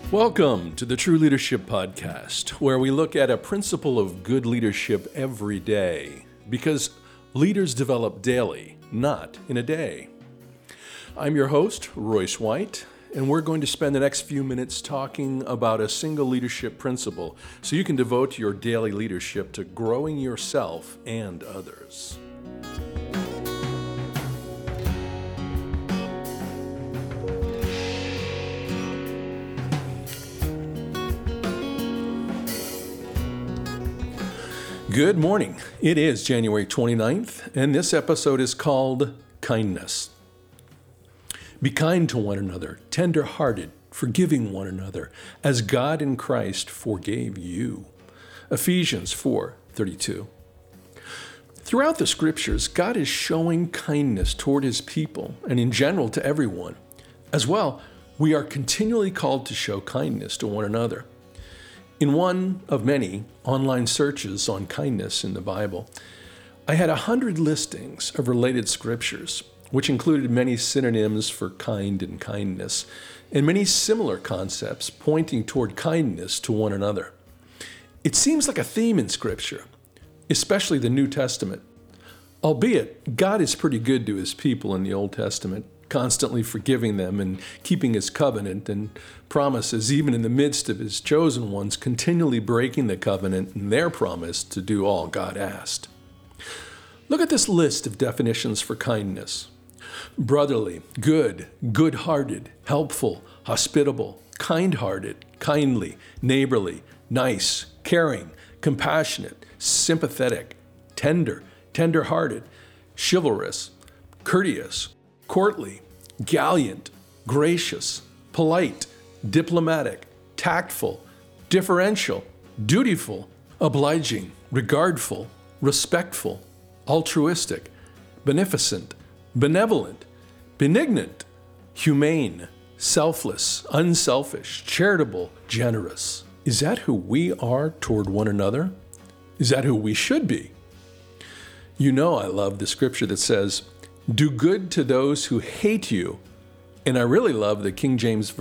Welcome to the True Leadership Podcast, where we look at a principle of good leadership every day, because leaders develop daily, not in a day. I'm your host, Royce White, and we're going to spend the next few minutes talking about a single leadership principle so you can devote your daily leadership to growing yourself and others. Good morning. It is January 29th, and this episode is called Kindness. Be kind to one another, tender-hearted, forgiving one another, as God in Christ forgave you. Ephesians 4:32. Throughout the scriptures, God is showing kindness toward his people and in general to everyone. As well, we are continually called to show kindness to one another. In one of many online searches on kindness in the Bible, I had 100 listings of related scriptures, which included many synonyms for kind and kindness, and many similar concepts pointing toward kindness to one another. It seems like a theme in Scripture, especially the New Testament. Albeit, God is pretty good to his people in the Old Testament, constantly forgiving them and keeping his covenant and promises, even in the midst of his chosen ones continually breaking the covenant and their promise to do all God asked. Look at this list of definitions for kindness. Brotherly, good, good-hearted, helpful, hospitable, kind-hearted, kindly, neighborly, nice, caring, compassionate, sympathetic, tender, tender-hearted, chivalrous, courteous, courtly, gallant, gracious, polite, diplomatic, tactful, differential, dutiful, obliging, regardful, respectful, altruistic, beneficent, benevolent, benignant, humane, selfless, unselfish, charitable, generous. Is that who we are toward one another? Is that who we should be? You know I love the scripture that says, "Do good to those who hate you." And I really love the New King James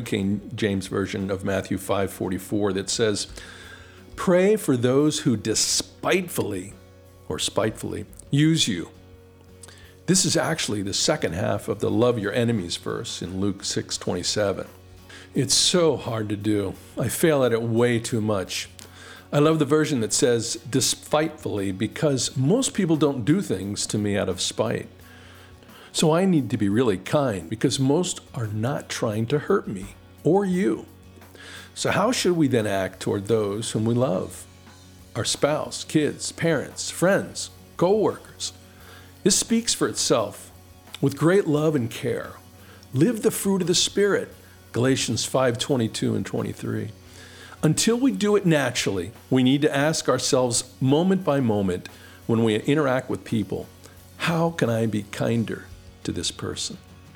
Version of Matthew 5:44 that says, "Pray for those who despitefully or spitefully use you." This is actually the second half of the love your enemies verse in Luke 6:27. It's so hard to do. I fail at it way too much. I love the version that says despitefully because most people don't do things to me out of spite. So I need to be really kind because most are not trying to hurt me or you. So how should we then act toward those whom we love? Our spouse, kids, parents, friends, co-workers. This speaks for itself. With great love and care, live the fruit of the Spirit, Galatians 5:22 and 23. Until we do it naturally, we need to ask ourselves moment by moment when we interact with people, how can I be kinder to this person?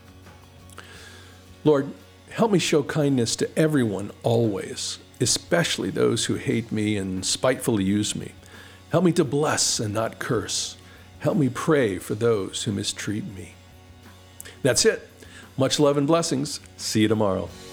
Lord, help me show kindness to everyone always, especially those who hate me and spitefully use me. Help me to bless and not curse. Help me pray for those who mistreat me. That's it. Much love and blessings. See you tomorrow.